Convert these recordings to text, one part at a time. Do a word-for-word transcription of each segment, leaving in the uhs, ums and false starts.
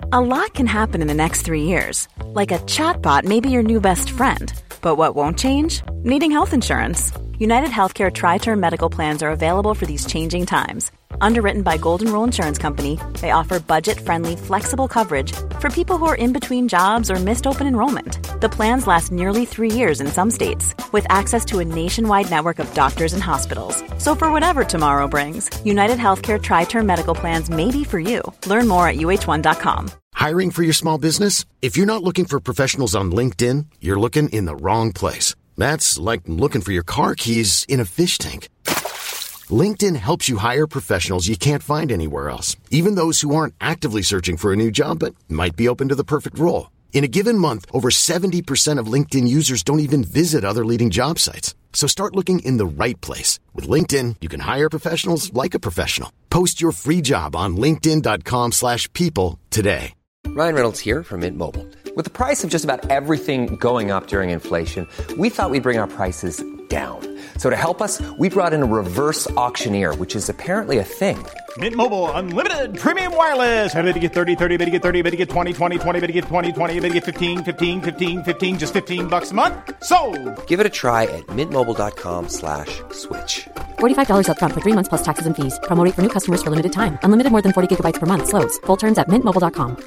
A lot can happen in the next three years. Like a chatbot may be your new best friend. But what won't change? Needing health insurance. United Healthcare Tri-Term Medical Plans are available for these changing times. Underwritten by Golden Rule Insurance Company, they offer budget-friendly, flexible coverage for people who are in between jobs or missed open enrollment. The plans last nearly three years in some states, with access to a nationwide network of doctors and hospitals. So for whatever tomorrow brings, United Healthcare Tri-Term Medical Plans may be for you. Learn more at U H one dot com. Hiring for your small business? If you're not looking for professionals on LinkedIn, you're looking in the wrong place. That's like looking for your car keys in a fish tank. LinkedIn helps you hire professionals you can't find anywhere else, even those who aren't actively searching for a new job but might be open to the perfect role. In a given month, over seventy percent of LinkedIn users don't even visit other leading job sites. So start looking in the right place. With LinkedIn, you can hire professionals like a professional. Post your free job on linkedin dot com slash people today. Ryan Reynolds here from Mint Mobile. With the price of just about everything going up during inflation, we thought we'd bring our prices down. So to help us, we brought in a reverse auctioneer, which is apparently a thing. Mint Mobile Unlimited Premium Wireless. How to get thirty, thirty, bit to get thirty, bit to get twenty, twenty, twenty, bit to get twenty, twenty, bit to get fifteen, fifteen, fifteen, fifteen, just fifteen bucks a month? Sold! Give it a try at mintmobile.com slash switch. forty-five dollars up front for three months plus taxes and fees. Promo rate for new customers for limited time. Unlimited more than forty gigabytes per month. Slows full terms at mint mobile dot com.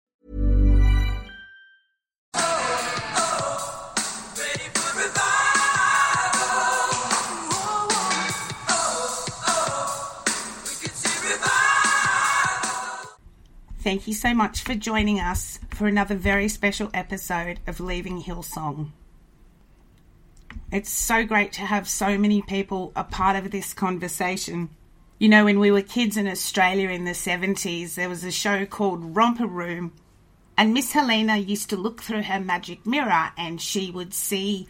Thank you so much for joining us for another very special episode of Leaving Hillsong. It's so great to have so many people a part of this conversation. You know, when we were kids in Australia in the seventies, there was a show called Romper Room, and Miss Helena used to look through her magic mirror and she would see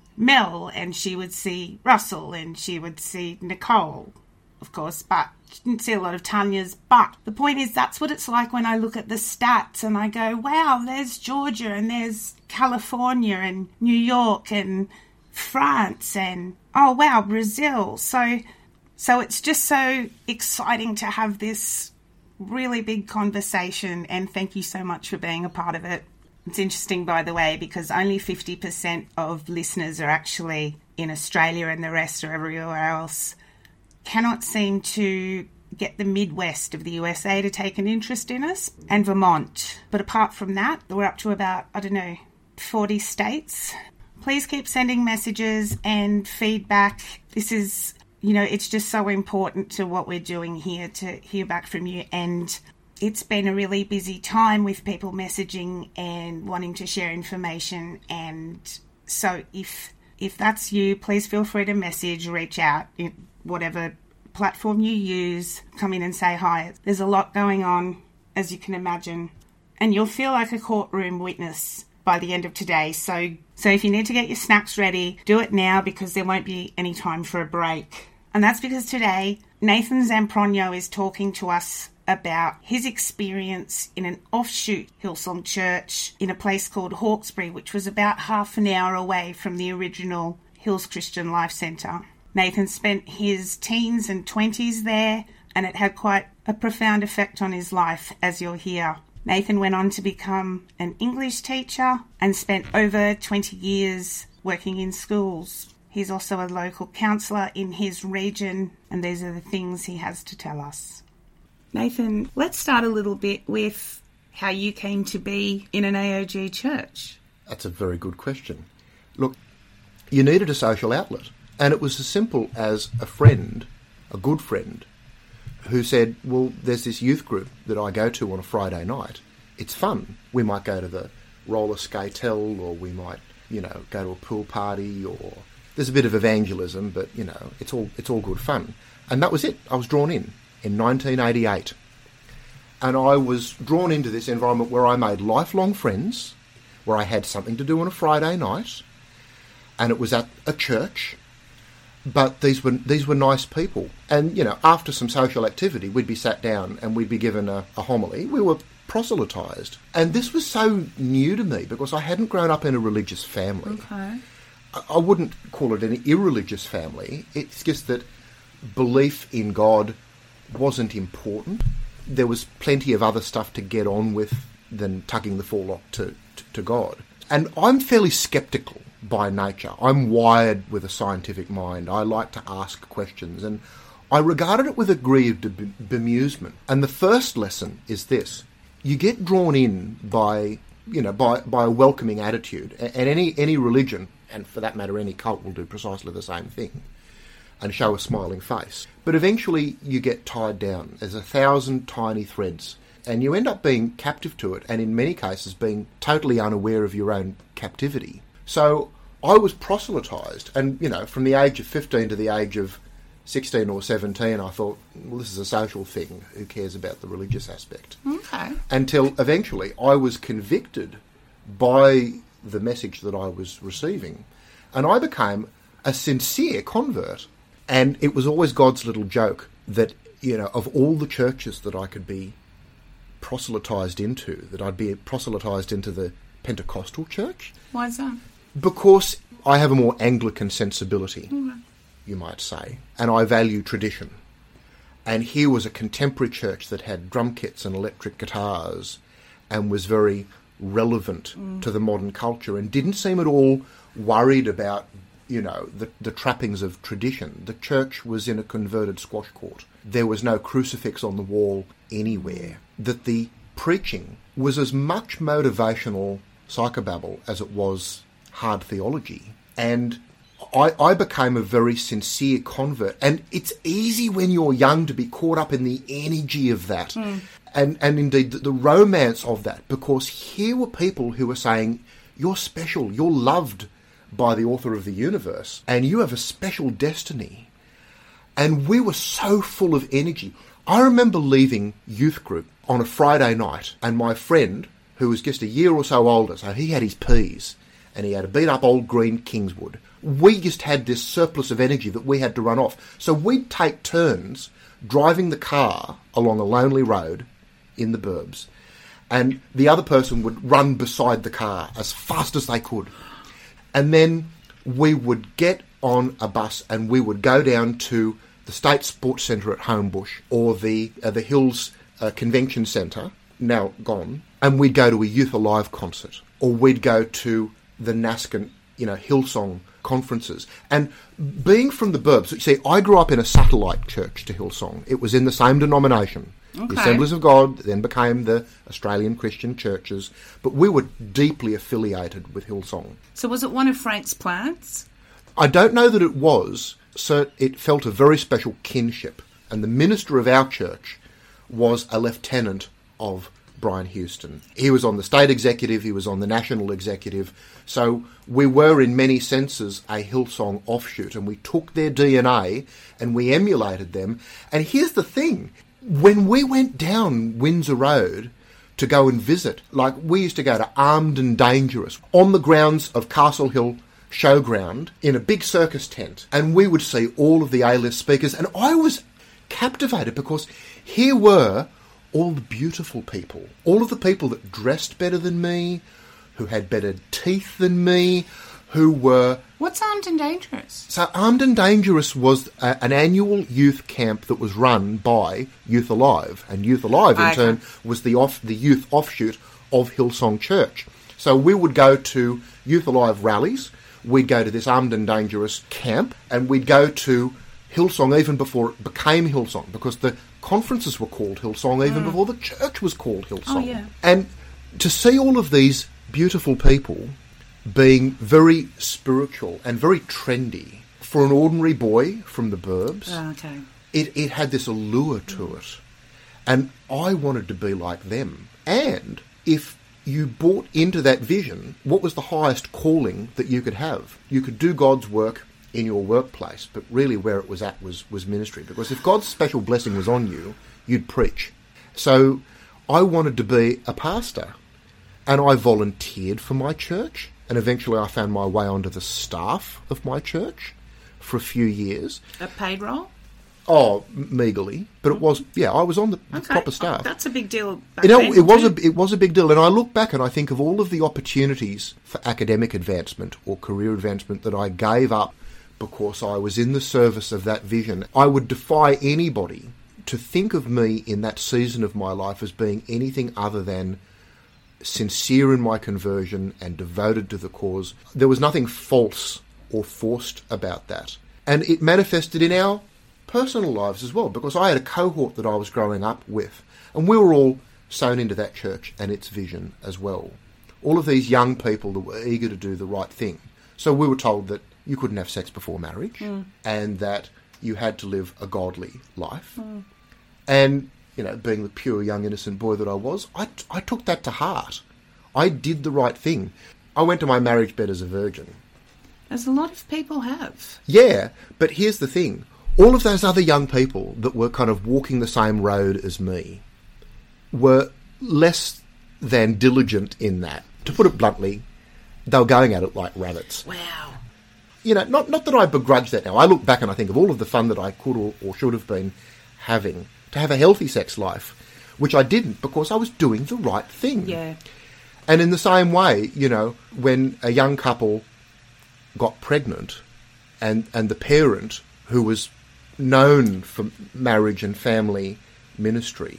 Mel and she would see Russell and she would see Nicole, of course, but she didn't see a lot of Tanya's. But the point is, that's what it's like when I look at the stats and I go, wow, there's Georgia and there's California and New York and France and, oh, wow, Brazil. So, so it's just so exciting to have this really big conversation, and thank you so much for being a part of it. It's interesting, by the way, because only fifty percent of listeners are actually in Australia and the rest are everywhere else. Cannot seem to get the Midwest of the U S A to take an interest in us, and Vermont. But apart from that, we're up to about, I don't know, forty states. Please keep sending messages and feedback. This is, you know, it's just so important to what we're doing here to hear back from you. And it's been a really busy time with people messaging and wanting to share information. And so if if that's you, please feel free to message, reach out, whatever platform you use, come in and say hi. There's a lot going on, as you can imagine, and you'll feel like a courtroom witness by the end of today. So so if you need to get your snacks ready, do it now, because there won't be any time for a break. And that's because today Nathan Zampronio is talking to us about his experience in an offshoot Hillsong church in a place called Hawkesbury, which was about half an hour away from the original Hills Christian Life Centre. Nathan spent his teens and twenties there, and it had quite a profound effect on his life, as you'll hear. Nathan went on to become an English teacher and spent over twenty years working in schools. He's also a local counsellor in his region, and these are the things he has to tell us. Nathan, let's start a little bit with how you came to be in an A O G church. That's a very good question. Look, you needed a social outlet, and it was as simple as a friend, a good friend, who said, well, there's this youth group that I go to on a Friday night. It's fun. We might go to the roller skatell, or we might, you know, go to a pool party, or there's a bit of evangelism, but, you know, it's all it's all good fun. And that was it. I was drawn in in nineteen eighty-eight. And I was drawn into this environment where I made lifelong friends, where I had something to do on a Friday night, and it was at a church. But these were these were nice people. And, you know, after some social activity, we'd be sat down and we'd be given a, a homily. We were proselytised. And this was so new to me because I hadn't grown up in a religious family. Okay. I, I wouldn't call it an irreligious family. It's just that belief in God wasn't important. There was plenty of other stuff to get on with than tugging the forelock to, to, to God. And I'm fairly sceptical by nature. I'm wired with a scientific mind. I like to ask questions, and I regarded it with a degree of be- bemusement. And the first lesson is this. You get drawn in by, you know, by, by a welcoming attitude, and any, any religion, and for that matter any cult, will do precisely the same thing and show a smiling face. But eventually you get tied down. There's a thousand tiny threads, and you end up being captive to it, and in many cases being totally unaware of your own captivity. So I was proselytised, and, you know, from the age of fifteen to the age of sixteen or seventeen, I thought, well, this is a social thing. Who cares about the religious aspect? Okay. Until eventually I was convicted by the message that I was receiving, and I became a sincere convert. And it was always God's little joke that, you know, of all the churches that I could be proselytised into, that I'd be proselytised into the Pentecostal church. Why is that? Because I have a more Anglican sensibility, Mm-hmm. you might say, and I value tradition. And here was a contemporary church that had drum kits and electric guitars and was very relevant mm. to the modern culture and didn't seem at all worried about, you know, the, the trappings of tradition. The church was in a converted squash court. There was no crucifix on the wall anywhere. That the preaching was as much motivational psychobabble as it was hard theology. And I, I became a very sincere convert. And it's easy when you're young to be caught up in the energy of that. Mm. And, and indeed the, the romance of that, because here were people who were saying, you're special, you're loved by the author of the universe, and you have a special destiny. And we were so full of energy. I remember leaving youth group on a Friday night, and my friend, who was just a year or so older, so he had his P's, and he had a beat-up old green Kingswood. We just had this surplus of energy that we had to run off. So we'd take turns driving the car along a lonely road in the burbs, and the other person would run beside the car as fast as they could. And then we would get on a bus and we would go down to the State Sports Centre at Homebush or the uh, the Hills uh, Convention Centre, now gone, and we'd go to a Youth Alive concert, or we'd go to the Naskin, you know, Hillsong conferences. And being from the burbs, you see, I grew up in a satellite church to Hillsong. It was in the same denomination. Okay. The Assemblies of God then became the Australian Christian churches, but we were deeply affiliated with Hillsong. So was it one of Frank's plants? I don't know that it was, so it felt a very special kinship. And the minister of our church was a lieutenant of Brian Houston. He was on the state executive, he was on the national executive, so we were in many senses a Hillsong offshoot, and we took their D N A and we emulated them. And here's the thing, when we went down Windsor Road to go and visit, like we used to go to Armed and Dangerous on the grounds of Castle Hill Showground in a big circus tent, and we would see all of the A-list speakers, and I was captivated because here were all the beautiful people, all of the people that dressed better than me, who had better teeth than me, who were... What's Armed and Dangerous? So Armed and Dangerous was a, an annual youth camp that was run by Youth Alive, and Youth Alive in okay. turn was the off the youth offshoot of Hillsong Church. So we would go to Youth Alive rallies, we'd go to this Armed and Dangerous camp, and we'd go to Hillsong even before it became Hillsong, because the conferences were called Hillsong even mm. before the church was called Hillsong. Oh, yeah. And to see all of these beautiful people being very spiritual and very trendy for an ordinary boy from the burbs, oh, okay. it, it had this allure to it. And I wanted to be like them. And if you bought into that vision, what was the highest calling that you could have? You could do God's work in your workplace, but really where it was at was, was ministry. Because if God's special blessing was on you, you'd preach. So I wanted to be a pastor, and I volunteered for my church, and eventually I found my way onto the staff of my church for a few years. A paid role? Oh, meagerly, but it was, yeah, I was on the, the okay. proper staff. Oh, that's a big deal. You know, it was a it was a big deal, and I look back and I think of all of the opportunities for academic advancement or career advancement that I gave up because I was in the service of that vision. I would defy anybody to think of me in that season of my life as being anything other than sincere in my conversion and devoted to the cause. There was nothing false or forced about that. And it manifested in our personal lives as well, because I had a cohort that I was growing up with, and we were all sown into that church and its vision as well. All of these young people that were eager to do the right thing. So we were told that you couldn't have sex before marriage, mm. and that you had to live a godly life. Mm. And, you know, being the pure young innocent boy that I was, I, I took that to heart. I did the right thing. I went to my marriage bed as a virgin. As a lot of people have. Yeah, but here's the thing. All of those other young people that were kind of walking the same road as me were less than diligent in that. To put it bluntly, they were going at it like rabbits. Wow. You know, not not that I begrudge that now. I look back and I think of all of the fun that I could or, or should have been having to have a healthy sex life, which I didn't because I was doing the right thing. Yeah. And in the same way, you know, when a young couple got pregnant and, and the parent, who was known for marriage and family ministry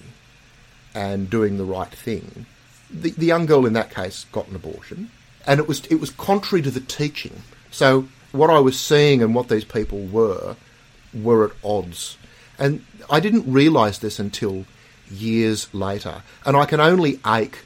and doing the right thing, the, the young girl in that case got an abortion, and it was it was contrary to the teaching. So what I was seeing and what these people were were at odds. And I didn't realise this until years later. And I can only ache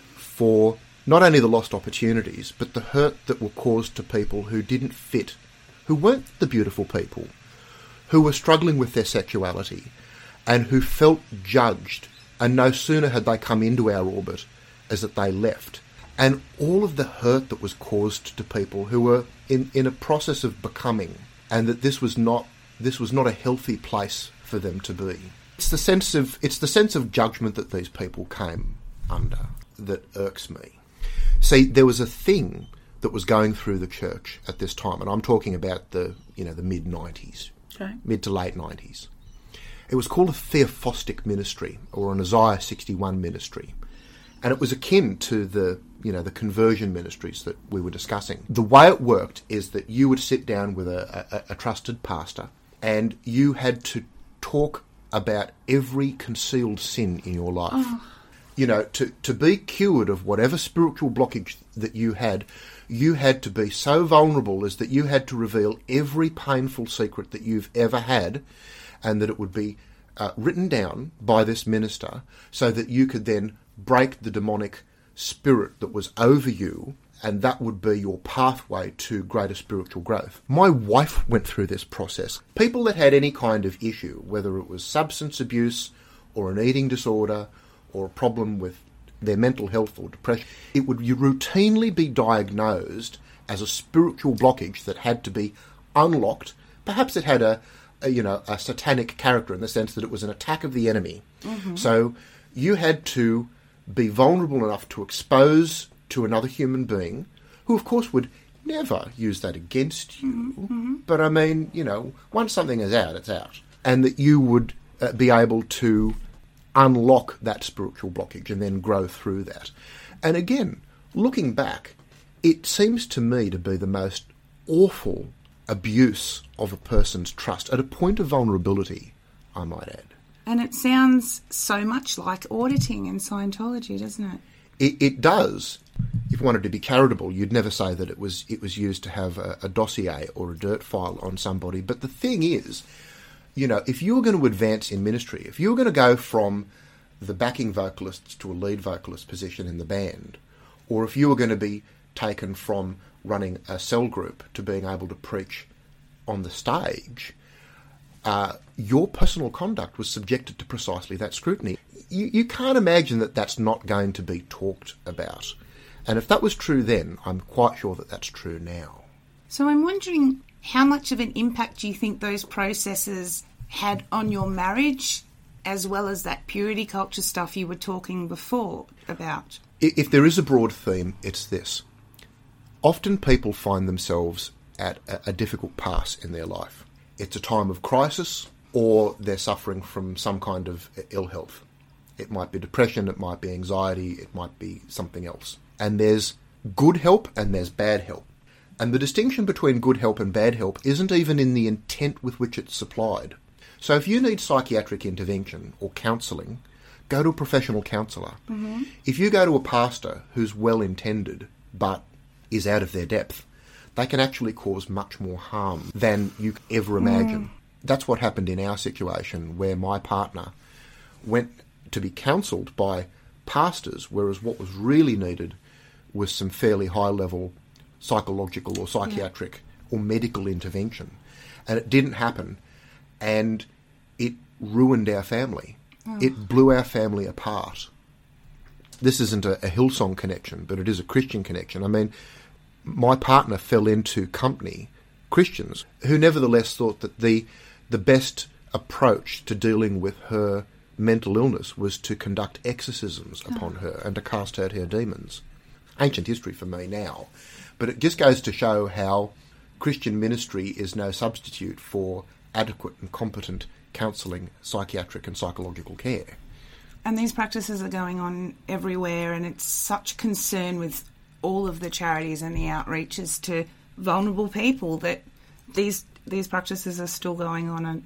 for not only the lost opportunities, but the hurt that were caused to people who didn't fit, who weren't the beautiful people, who were struggling with their sexuality, and who felt judged, and no sooner had they come into our orbit as that they left. And all of the hurt that was caused to people who were in, in a process of becoming, and that this was not this was not a healthy place for them to be. It's the sense of it's the sense of judgment that these people came under that irks me. See, there was a thing that was going through the church at this time, and I'm talking about the you know the mid nineties, okay. mid to late nineties. It was called a Theophostic ministry, or an Isaiah sixty-one ministry, and it was akin to the you know the conversion ministries that we were discussing. The way it worked is that you would sit down with a, a, a trusted pastor, and you had to talk about every concealed sin in your life. Oh. You know, to, to be cured of whatever spiritual blockage that you had, you had to be so vulnerable as that you had to reveal every painful secret that you've ever had, and that it would be uh, written down by this minister so that you could then break the demonic spirit that was over you, and that would be your pathway to greater spiritual growth. My wife went through this process. People that had any kind of issue, whether it was substance abuse or an eating disorder or a problem with their mental health or depression, it would routinely be diagnosed as a spiritual blockage that had to be unlocked. Perhaps it had a, a you know, a satanic character in the sense that it was an attack of the enemy. Mm-hmm. So you had to be vulnerable enough to expose to another human being, who of course would never use that against you. Mm-hmm. But I mean, you know, once something is out, it's out. And that you would uh, be able to unlock that spiritual blockage and then grow through that. And again, looking back, it seems to me to be the most awful abuse of a person's trust at a point of vulnerability, I might add. And it sounds so much like auditing in Scientology, doesn't it? It, it does. If you wanted to be charitable, you'd never say that it was it was used to have a, a dossier or a dirt file on somebody. But the thing is, you know, if you were going to advance in ministry, if you were going to go from the backing vocalists to a lead vocalist position in the band, or if you were going to be taken from running a cell group to being able to preach on the stage, uh, your personal conduct was subjected to precisely that scrutiny. You, you can't imagine that that's not going to be talked about. And if that was true then, I'm quite sure that that's true now. So I'm wondering, how much of an impact do you think those processes had on your marriage, as well as that purity culture stuff you were talking before about? If there is a broad theme, it's this. Often people find themselves at a difficult pass in their life. It's a time of crisis, or they're suffering from some kind of ill health. It might be depression, it might be anxiety, it might be something else. And there's good help and there's bad help. And the distinction between good help and bad help isn't even in the intent with which it's supplied. So if you need psychiatric intervention or counselling, go to a professional counsellor. Mm-hmm. If you go to a pastor who's well-intended but is out of their depth, they can actually cause much more harm than you could ever imagine. Mm. That's what happened in our situation, where my partner went to be counselled by pastors, whereas what was really needed was some fairly high-level psychological or psychiatric yeah. or medical intervention. And it didn't happen, and it ruined our family. Oh. It blew our family apart. This isn't a, a Hillsong connection, but it is a Christian connection. I mean, my partner fell into company, Christians, who nevertheless thought that the the best approach to dealing with her mental illness was to conduct exorcisms oh. upon her and to cast out her demons. Ancient history for me now. But it just goes to show how Christian ministry is no substitute for adequate and competent counselling, psychiatric and psychological care. And these practices are going on everywhere, and it's such concern with all of the charities and the outreaches to vulnerable people that these these practices are still going on. And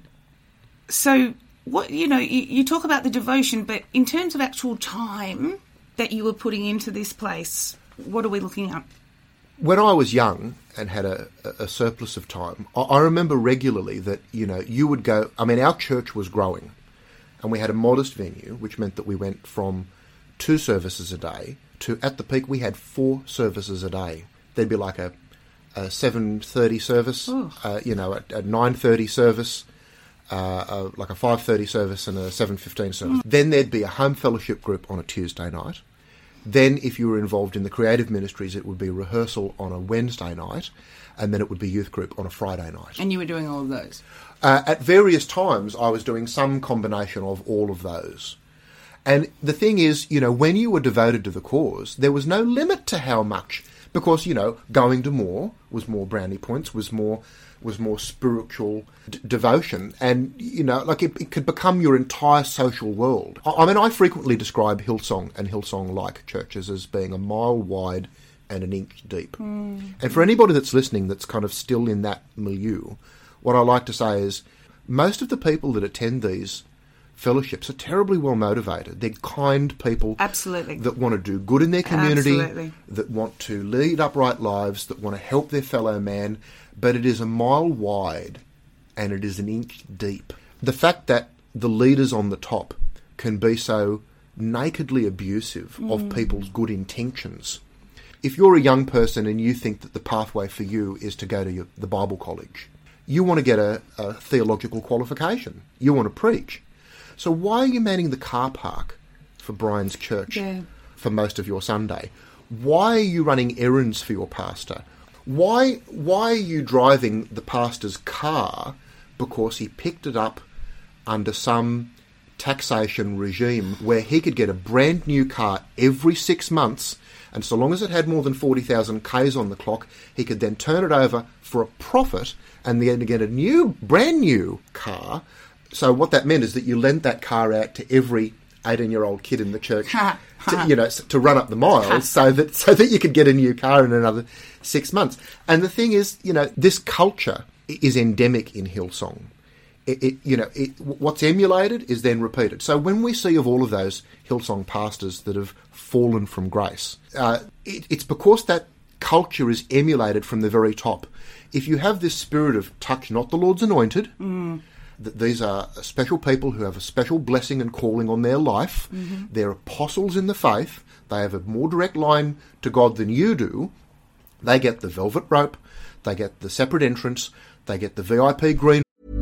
so, what you know, you, you talk about the devotion, but in terms of actual time that you were putting into this place, what are we looking at? When I was young and had a, a surplus of time, I, I remember regularly that, you know, you would go... I mean, our church was growing, and we had a modest venue, which meant that we went from two services a day to, at the peak, we had four services a day. There'd be like a, a seven thirty service, oh. uh, you know, a, a nine thirty service, uh, a, like a five thirty service and a seven fifteen service. Mm. Then there'd be a home fellowship group on a Tuesday night. Then, if you were involved in the creative ministries, it would be rehearsal on a Wednesday night, and then it would be youth group on a Friday night. And you were doing all of those? Uh, at various times, I was doing some combination of all of those. And the thing is, you know, when you were devoted to the cause, there was no limit to how much, because, you know, going to more was more brownie points, was more was more spiritual d- devotion, and, you know, like it, it could become your entire social world. I, I mean, I frequently describe Hillsong and Hillsong-like churches as being a mile wide and an inch deep. Mm. And for anybody that's listening that's kind of still in that milieu, what I like to say is most of the people that attend these fellowships are terribly well motivated. They're kind people. Absolutely. That want to do good in their community. Absolutely. That want to lead upright lives, that want to help their fellow man. But it is a mile wide and it is an inch deep. The fact that the leaders on the top can be so nakedly abusive mm. of people's good intentions. If you're a young person and you think that the pathway for you is to go to your, the Bible college, you want to get a, a theological qualification. You want to preach. So why are you manning the car park for Brian's church yeah. for most of your Sunday? Why are you running errands for your pastor? Why why are you driving the pastor's car because he picked it up under some taxation regime where he could get a brand new car every six months, and so long as it had more than forty thousand kays on the clock, he could then turn it over for a profit and then get a new, brand new car. So what that meant is that you lent that car out to every eighteen-year-old kid in the church, to, you know, to run up the miles, so that so that you could get a new car in another six months. And the thing is, you know, this culture is endemic in Hillsong. It, it you know, it, what's emulated is then repeated. So when we see of all of those Hillsong pastors that have fallen from grace, uh, it, it's because that culture is emulated from the very top. If you have this spirit of touch not the Lord's anointed. Mm. That these are special people who have a special blessing and calling on their life. Mm-hmm. They're apostles in the faith. They have a more direct line to God than you do. They get the velvet rope. They get the separate entrance. They get the V I P green.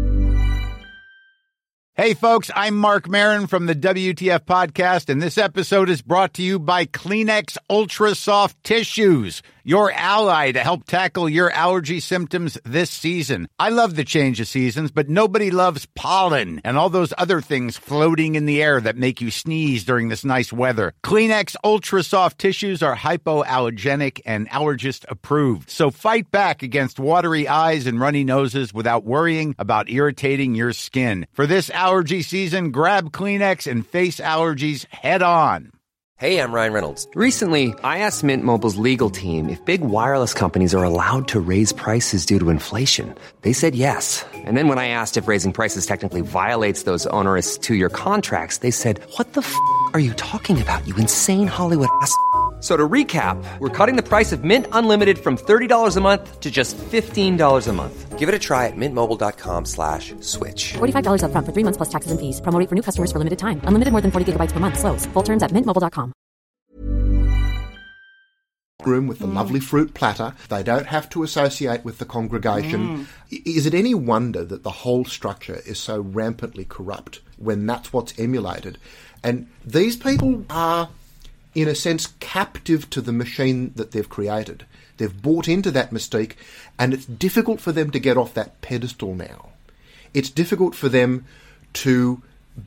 Hey, folks, I'm Mark Maron from the W T F Podcast, and this episode is brought to you by Kleenex Ultra Soft Tissues, your ally to help tackle your allergy symptoms this season. I love the change of seasons, but nobody loves pollen and all those other things floating in the air that make you sneeze during this nice weather. Kleenex Ultra Soft Tissues are hypoallergenic and allergist approved, so fight back against watery eyes and runny noses without worrying about irritating your skin. For this allergy season, grab Kleenex and face allergies head on. Hey, I'm Ryan Reynolds. Recently, I asked Mint Mobile's legal team if big wireless companies are allowed to raise prices due to inflation. They said yes. And then when I asked if raising prices technically violates those onerous two-year contracts, they said, what the f*** are you talking about, you insane Hollywood ass f- So to recap, we're cutting the price of Mint Unlimited from thirty dollars a month to just fifteen dollars a month. Give it a try at mintmobile.com slash switch. forty-five dollars up front for three months plus taxes and fees. Promo rate for new customers for limited time. Unlimited more than forty gigabytes per month. Slows full terms at mint mobile dot com. Room with the lovely fruit platter. They don't have to associate with the congregation. Mm. Is it any wonder that the whole structure is so rampantly corrupt when that's what's emulated? And these people are, in a sense, captive to the machine that they've created. They've bought into that mystique, and it's difficult for them to get off that pedestal now. It's difficult for them to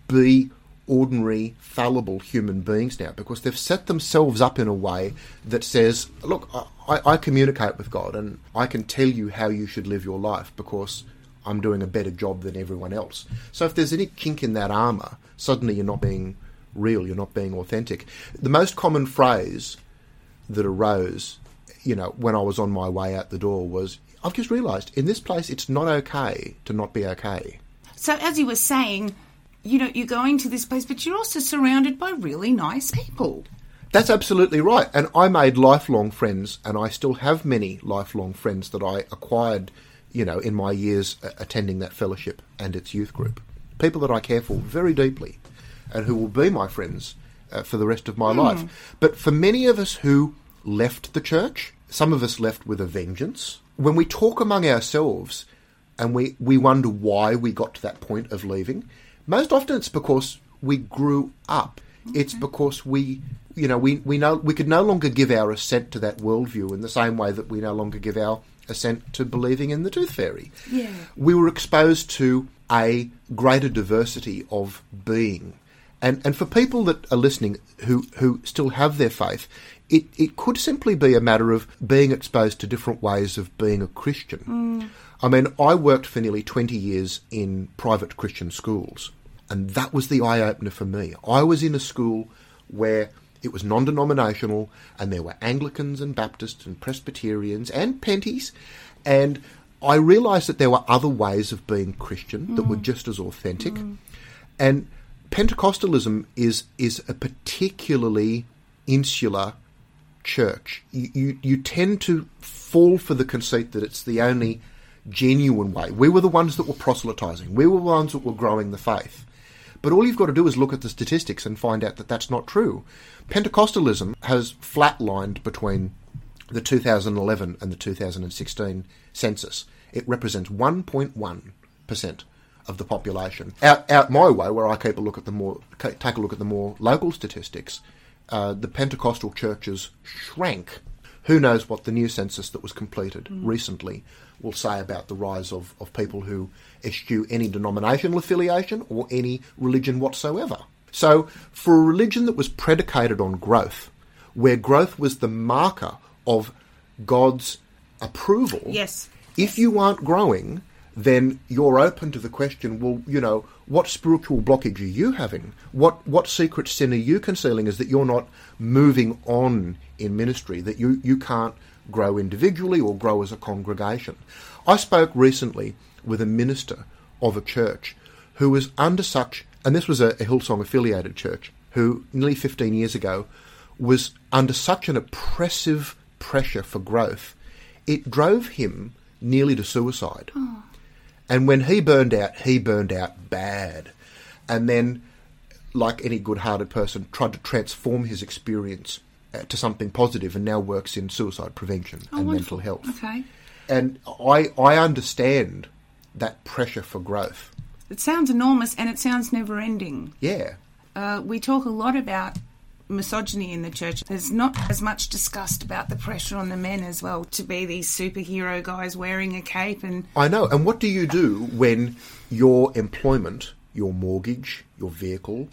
be ordinary, fallible human beings now, because they've set themselves up in a way that says, look, I, I communicate with God and I can tell you how you should live your life because I'm doing a better job than everyone else. So if there's any kink in that armour, suddenly you're not being real, you're not being authentic. The most common phrase that arose, you know, when I was on my way out the door was, I've just realised in this place it's not okay to not be okay. So as you were saying, you know, you're going to this place, but you're also surrounded by really nice people. That's absolutely right. And I made lifelong friends, and I still have many lifelong friends that I acquired, you know, in my years attending that fellowship and its youth group. People that I care for very deeply and who will be my friends uh, for the rest of my mm. life. But for many of us who left the church, some of us left with a vengeance. When we talk among ourselves and we, we wonder why we got to that point of leaving, most often it's because we grew up. Okay. It's because we, you know, we, we know we could no longer give our assent to that worldview in the same way that we no longer give our assent to believing in the tooth fairy. Yeah. We were exposed to a greater diversity of being. And and for people that are listening who, who still have their faith, it, it could simply be a matter of being exposed to different ways of being a Christian. Mm. I mean, I worked for nearly twenty years in private Christian schools. And that was the eye-opener for me. I was in a school where it was non-denominational, and there were Anglicans and Baptists and Presbyterians and Penties, and I realised that there were other ways of being Christian mm. that were just as authentic. Mm. And Pentecostalism is is a particularly insular church. You, you, you tend to fall for the conceit that it's the only genuine way. We were the ones that were proselytising. We were the ones that were growing the faith. But all you've got to do is look at the statistics and find out that that's not true. Pentecostalism has flatlined between the two thousand eleven and the two thousand sixteen census. It represents one point one percent of the population. Out, out my way, where I keep a look at the more take a look at the more local statistics, uh, the Pentecostal churches shrank. Who knows what the new census that was completed mm. recently will say about the rise of, of people who eschew any denominational affiliation or any religion whatsoever. So for a religion that was predicated on growth, where growth was the marker of God's approval, yes. if you aren't growing, then you're open to the question, well, you know, what spiritual blockage are you having? What what secret sin are you concealing is that you're not moving on in ministry, that you, you can't grow individually or grow as a congregation. I spoke recently with a minister of a church who was under such, and this was a, a Hillsong affiliated church, who nearly fifteen years ago was under such an oppressive pressure for growth, it drove him nearly to suicide. Oh. And when he burned out, he burned out bad. And then, like any good-hearted person, tried to transform his experience uh, to something positive, and now works in suicide prevention oh, and wonderful. mental health. Okay. And I, I understand that pressure for growth. It sounds enormous, and it sounds never-ending. Yeah. Uh, we talk a lot about misogyny in the church. There's not as much discussed about the pressure on the men as well to be these superhero guys wearing a cape. And I know. And what do you do when your employment, your mortgage, your vehicle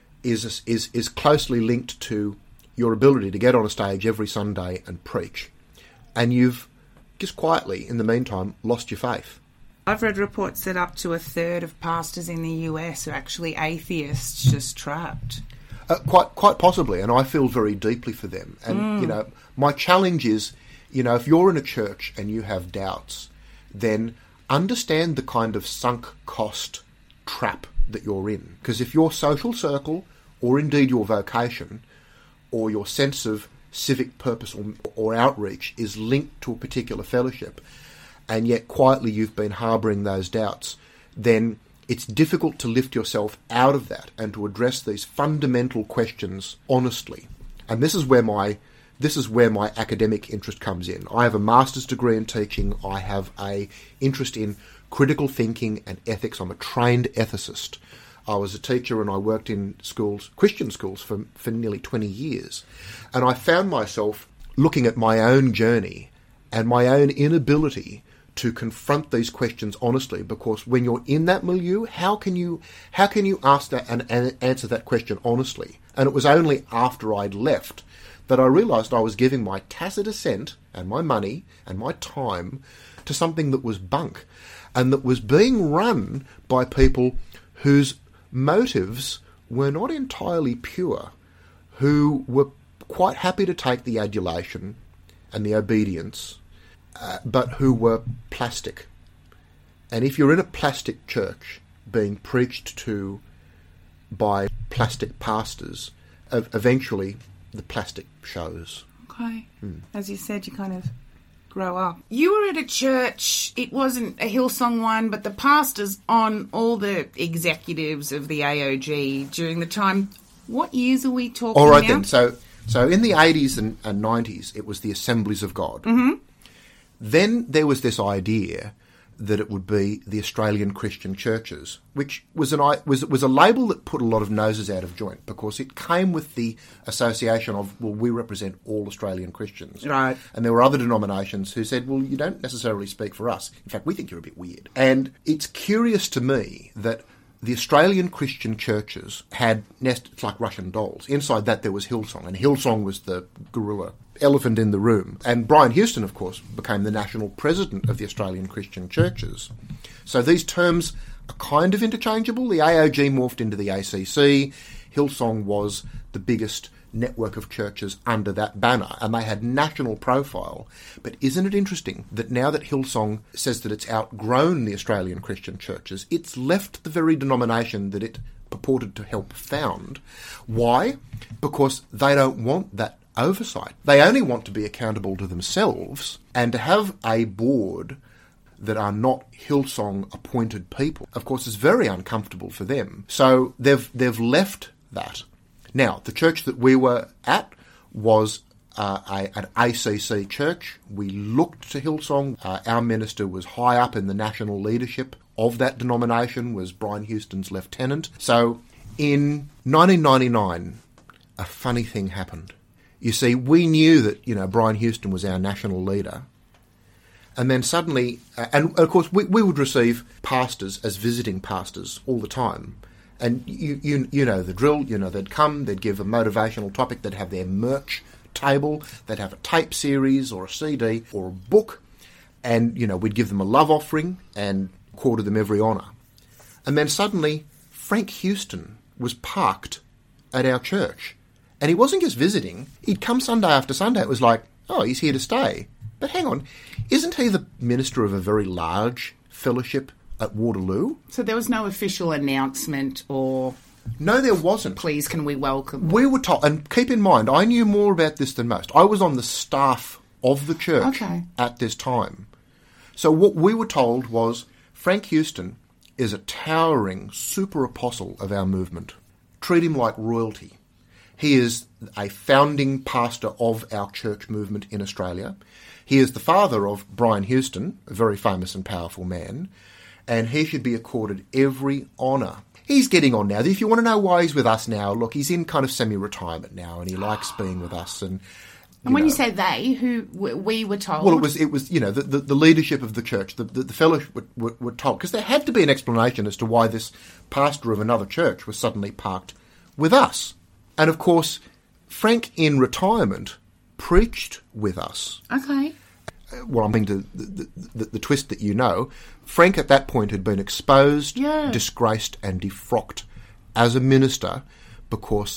is is is closely linked to your ability to get on a stage every Sunday and preach, and you've just quietly, in the meantime, lost your faith? I've read reports that up to a third of pastors in the U S are actually atheists, just trapped. Uh, quite, quite possibly, and I feel very deeply for them. And mm. you know, my challenge is, you know, if you're in a church and you have doubts, then understand the kind of sunk cost trap that you're in. Because if your social circle, or indeed your vocation, or your sense of civic purpose or, or outreach is linked to a particular fellowship, and yet quietly you've been harbouring those doubts, then it's difficult to lift yourself out of that and to address these fundamental questions honestly. And this is where my this is where my academic interest comes in. I have a master's degree in teaching. I have a interest in critical thinking and ethics. I'm a trained ethicist. I was a teacher and I worked in schools, Christian schools, for, for nearly twenty years. And I found myself looking at my own journey and my own inability to confront these questions honestly, because when you're in that milieu, how can you how can you ask that and, and answer that question honestly? And it was only after I'd left that I realised I was giving my tacit assent and my money and my time to something that was bunk, and that was being run by people whose motives were not entirely pure, who were quite happy to take the adulation and the obedience, Uh, but who were plastic. And if you're in a plastic church being preached to by plastic pastors, uh, eventually the plastic shows. Okay. Hmm. As you said, you kind of grow up. You were at a church, it wasn't a Hillsong one, but the pastors on all the executives of the A O G during the time. What years are we talking about? All right now? then, so, so in the eighties and, and nineties, it was the Assemblies of God. Mm-hmm. Then there was this idea that it would be the Australian Christian Churches, which was an was was a label that put a lot of noses out of joint, because it came with the association of, well, we represent all Australian Christians. Right. And there were other denominations who said, well, you don't necessarily speak for us. In fact, we think you're a bit weird. And it's curious to me that the Australian Christian churches had nests like Russian dolls. Inside that there was Hillsong, and Hillsong was the gorilla elephant in the room. And Brian Houston, of course, became the national president of the Australian Christian churches. So these terms are kind of interchangeable. The A O G morphed into the A C C. Hillsong was the biggest network of churches under that banner, and they had national profile. But isn't it interesting that now that Hillsong says that it's outgrown the Australian Christian churches, it's left the very denomination that it purported to help found? Why? Because they don't want that oversight. They only want to be accountable to themselves, and to have a board that are not Hillsong appointed people, of course, is very uncomfortable for them. So they've they've left that. Now, the church that we were at was uh, a, an A C C church. We looked to Hillsong. Uh, our minister was high up in the national leadership of that denomination, was Brian Houston's lieutenant. So in nineteen ninety-nine, a funny thing happened. You see, we knew that, you know, Brian Houston was our national leader. And then suddenly, uh, and of course, we, we would receive pastors as visiting pastors all the time. And you, you you know the drill, you know, they'd come, they'd give a motivational topic, they'd have their merch table, they'd have a tape series or a C D or a book, and, you know, we'd give them a love offering and quarter them every honour. And then suddenly, Frank Houston was parked at our church. And he wasn't just visiting, he'd come Sunday after Sunday. It was like, oh, he's here to stay. But hang on, isn't he the minister of a very large fellowship at Waterloo? So there was no official announcement or... No, there wasn't. Please, can we welcome... We were told, and keep in mind, I knew more about this than most. I was on the staff of the church okay. at this time. So what we were told was, Frank Houston is a towering super apostle of our movement. Treat him like royalty. He is a founding pastor of our church movement in Australia. He is the father of Brian Houston, a very famous and powerful man, and he should be accorded every honour. He's getting on now. If you want to know why he's with us now, look, he's in kind of semi-retirement now, and he likes being with us. And and when know, you say they, who we were told? Well, it was, it was you know, the, the, the leadership of the church, the, the, the fellowship were, were, were told, because there had to be an explanation as to why this pastor of another church was suddenly parked with us. And of course, Frank in retirement preached with us. Okay. Well, I'm thinking to the, the, the twist that you know, Frank at that point had been exposed, yeah. disgraced and defrocked as a minister because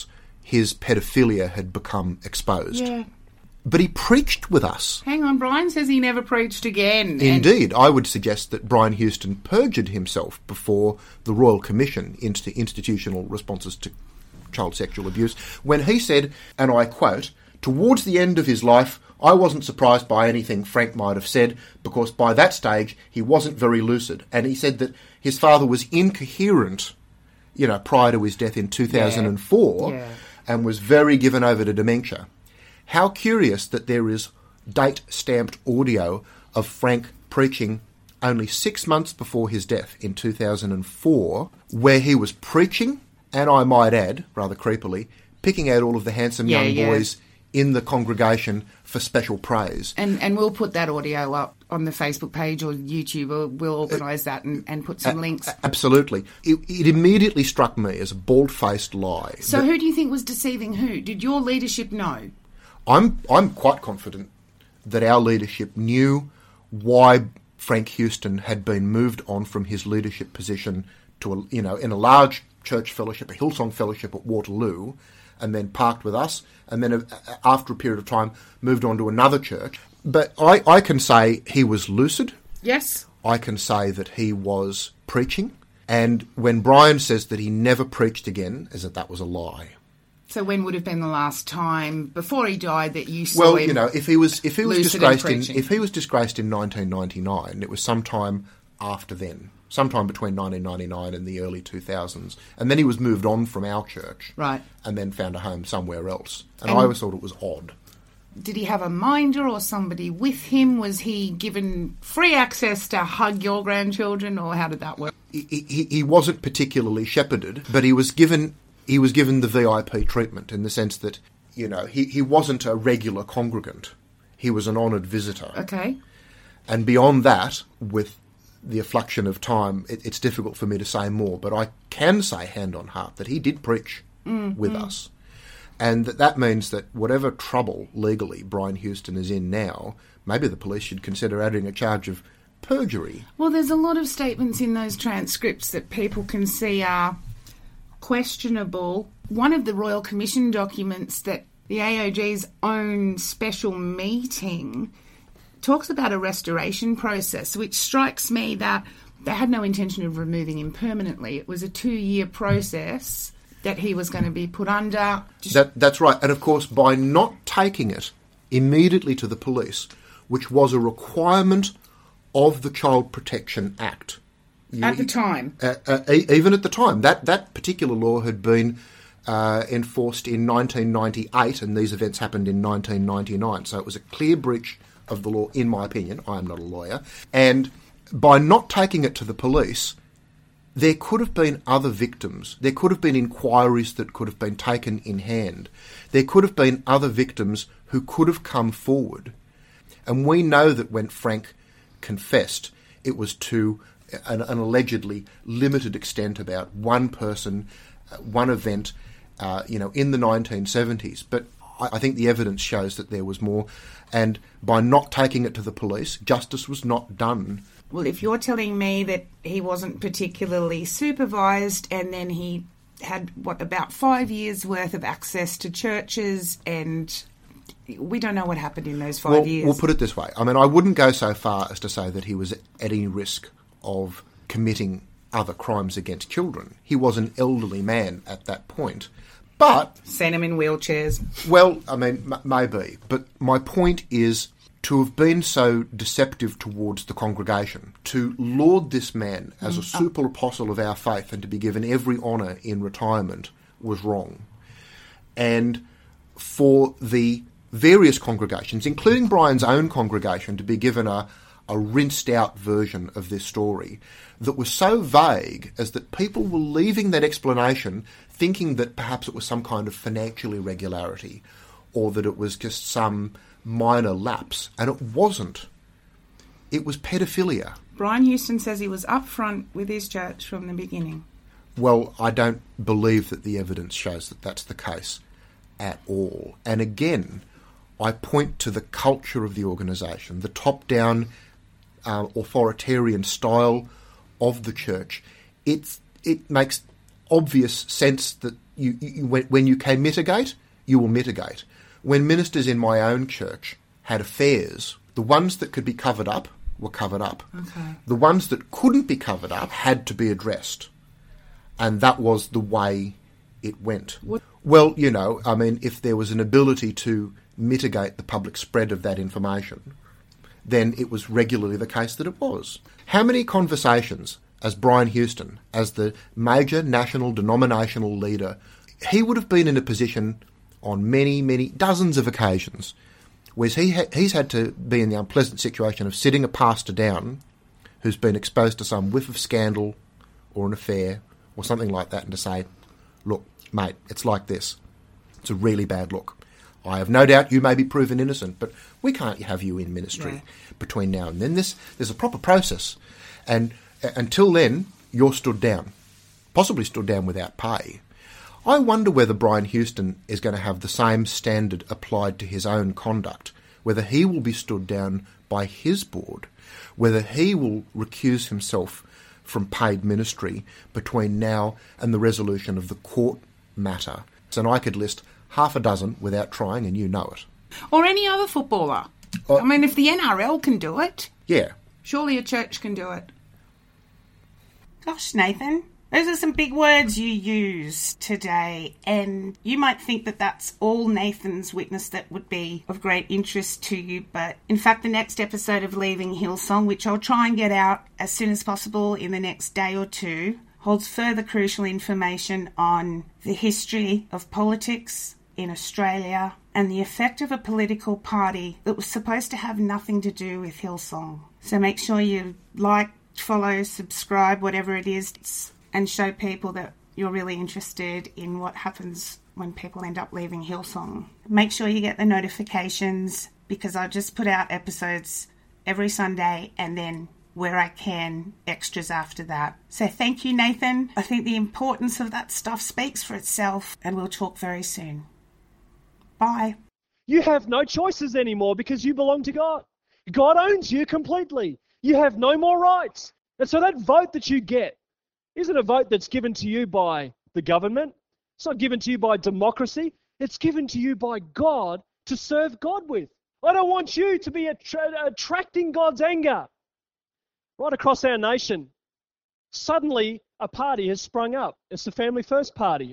his pedophilia had become exposed. Yeah. But he preached with us. Hang on, Brian says he never preached again. Indeed, I would suggest that Brian Houston perjured himself before the Royal Commission into Institutional Responses to Child Sexual Abuse when he said, and I quote, "Towards the end of his life, I wasn't surprised by anything Frank might have said because by that stage he wasn't very lucid." And he said that his father was incoherent, you know, prior to his death in two thousand four, Yeah. Yeah. and was very given over to dementia. How curious that there is date-stamped audio of Frank preaching only six months before his death in two thousand four, where he was preaching, and I might add, rather creepily, picking out all of the handsome Yeah, young yeah. boys in the congregation for special praise. And and we'll put that audio up on the Facebook page or YouTube. We'll, we'll organise that and, and put some A- links. Absolutely. It, it immediately struck me as a bald-faced lie. So that- who do you think was deceiving who? Did your leadership know? I'm I'm quite confident that our leadership knew why Frank Houston had been moved on from his leadership position to a, you know, in a large church fellowship, a Hillsong fellowship at Waterloo, and then parked with us, and then uh, after a period of time moved on to another church. But I, I can say he was lucid. Yes. I can say that he was preaching. And when Brian says that he never preached again, is that that was a lie. So when would have been the last time before he died that you saw Well, him? you know, if he was if he was lucid and disgraced in preaching? if he was disgraced in nineteen ninety-nine, it was sometime after then, sometime between nineteen ninety-nine and the early two thousands, and then he was moved on from our church, Right. and then found a home somewhere else. And, And- I always thought it was odd. Did he have a minder or somebody with him? Was he given free access to hug your grandchildren, or how did that work? He, he, he wasn't particularly shepherded, but he was given he was given the V I P treatment in the sense that, you know, he, he wasn't a regular congregant. He was an honoured visitor. Okay. And beyond that, with the effluxion of time, it, it's difficult for me to say more, but I can say hand on heart that he did preach Mm, with mm. us. And that, that means that whatever trouble legally Brian Houston is in now, maybe the police should consider adding a charge of perjury. Well, there's a lot of statements in those transcripts that people can see are questionable. One of the Royal Commission documents that the A O G's own special meeting talks about a restoration process, which strikes me that they had no intention of removing him permanently. It was a two-year process that he was going to be put under. Just That, that's right. And of course, by not taking it immediately to the police, which was a requirement of the Child Protection Act. You- at the time. Uh, uh, e- even at the time. That, that particular law had been uh, enforced in nineteen ninety-eight, and these events happened in nineteen ninety-nine. So it was a clear breach of the law, in my opinion. I am not a lawyer. And by not taking it to the police, there could have been other victims. There could have been inquiries that could have been taken in hand. There could have been other victims who could have come forward. And we know that when Frank confessed, it was to an, an allegedly limited extent about one person, uh, one event, uh, you know, in the nineteen seventies. But I, I think the evidence shows that there was more. And by not taking it to the police, justice was not done. Well, if you're telling me that he wasn't particularly supervised and then he had, what, about five years' worth of access to churches, and we don't know what happened in those five well, years. We'll put it this way. I mean, I wouldn't go so far as to say that he was at any risk of committing other crimes against children. He was an elderly man at that point. But... Sent him in wheelchairs. Well, I mean, m- maybe. But my point is, to have been so deceptive towards the congregation, to laud this man as a super apostle of our faith and to be given every honour in retirement was wrong. And for the various congregations, including Brian's own congregation, to be given a, a rinsed-out version of this story that was so vague as that people were leaving that explanation thinking that perhaps it was some kind of financial irregularity or that it was just some minor lapse, and it wasn't. It was pedophilia. Brian Houston says he was upfront with his church from the beginning. Well, I don't believe that the evidence shows that that's the case at all. And again, I point to the culture of the organisation, the top-down uh, authoritarian style of the church. It's, it makes obvious sense that, you, you when, when you can mitigate, you will mitigate. When ministers in my own church had affairs, the ones that could be covered up were covered up. Okay. The ones that couldn't be covered up had to be addressed. And that was the way it went. What? Well, you know, I mean, if there was an ability to mitigate the public spread of that information, then it was regularly the case that it was. How many conversations, as Brian Houston, as the major national denominational leader, he would have been in a position on many, many, dozens of occasions, where he ha- he's had to be in the unpleasant situation of sitting a pastor down who's been exposed to some whiff of scandal or an affair or something like that, and to say, look, mate, it's like this. It's a really bad look. I have no doubt you may be proven innocent, but we can't have you in ministry yeah. between now and then. This, there's a proper process. And uh, until then, you're stood down, possibly stood down without pay. I wonder whether Brian Houston is going to have the same standard applied to his own conduct, whether he will be stood down by his board, whether he will recuse himself from paid ministry between now and the resolution of the court matter. And I could list half a dozen without trying, and you know it. Or any other footballer. Uh, I mean, if the N R L can do it, yeah, surely a church can do it. Gosh, Nathan, those are some big words you used today, and you might think that that's all Nathan's witness that would be of great interest to you, but in fact the next episode of Leaving Hillsong, which I'll try and get out as soon as possible in the next day or two, holds further crucial information on the history of politics in Australia and the effect of a political party that was supposed to have nothing to do with Hillsong. So make sure you like, follow, subscribe, whatever it is, and show people that you're really interested in what happens when people end up leaving Hillsong. Make sure you get the notifications, because I just put out episodes every Sunday and then, where I can, extras after that. So thank you, Nathan. I think the importance of that stuff speaks for itself, and we'll talk very soon. Bye. You have no choices anymore because you belong to God. God owns you completely. You have no more rights. And so that vote that you get isn't a vote that's given to you by the government. It's not given to you by democracy. It's given to you by God to serve God with. I don't want you to be attra- attracting God's anger. Right across our nation, suddenly a party has sprung up. It's the Family First Party.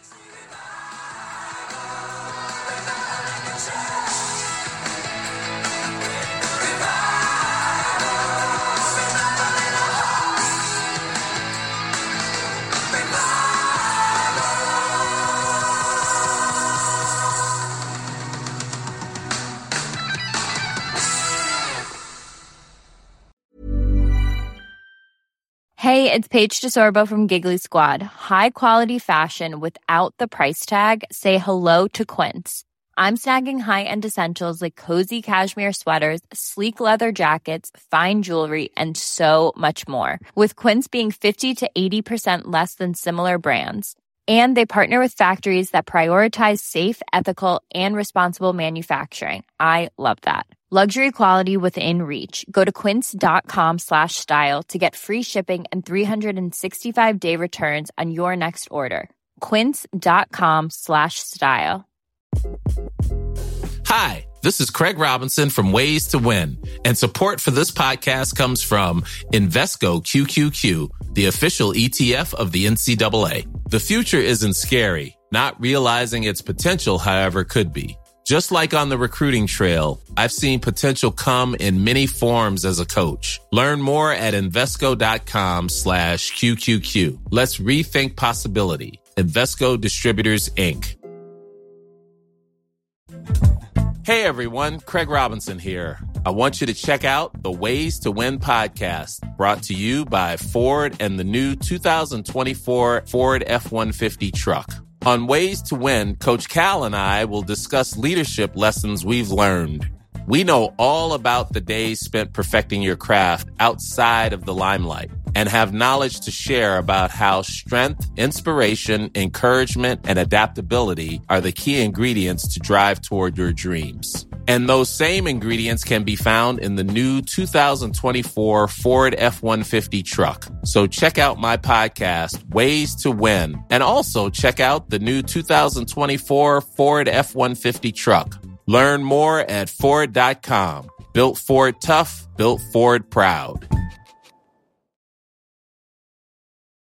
Hey, it's Paige DeSorbo from Giggly Squad. High quality fashion without the price tag. Say hello to Quince. I'm snagging high-end essentials like cozy cashmere sweaters, sleek leather jackets, fine jewelry, and so much more. With Quince being fifty to eighty percent less than similar brands. And they partner with factories that prioritize safe, ethical, and responsible manufacturing. I love that. Luxury quality within reach. Go to quince.com slash style to get free shipping and three sixty-five day returns on your next order. Quince.com slash style. Hi, this is Craig Robinson from Ways to Win, and support for this podcast comes from Invesco Q Q Q, the official E T F of the N C double A. The future isn't scary. Not realizing its potential, however, could be. Just like on the recruiting trail, I've seen potential come in many forms as a coach. Learn more at Invesco.com slash QQQ. Let's rethink possibility. Invesco Distributors, Incorporated. Hey everyone, Craig Robinson here. I want you to check out the Ways to Win podcast, brought to you by Ford and the new two thousand twenty-four Ford F one fifty truck. On Ways to Win, Coach Cal and I will discuss leadership lessons we've learned. We know all about the days spent perfecting your craft outside of the limelight and have knowledge to share about how strength, inspiration, encouragement, and adaptability are the key ingredients to drive toward your dreams. And those same ingredients can be found in the new two thousand twenty-four Ford F one fifty truck. So check out my podcast, Ways to Win, and also check out the new two thousand twenty-four Ford F one fifty truck. Learn more at Ford dot com. Built Ford tough, built Ford proud.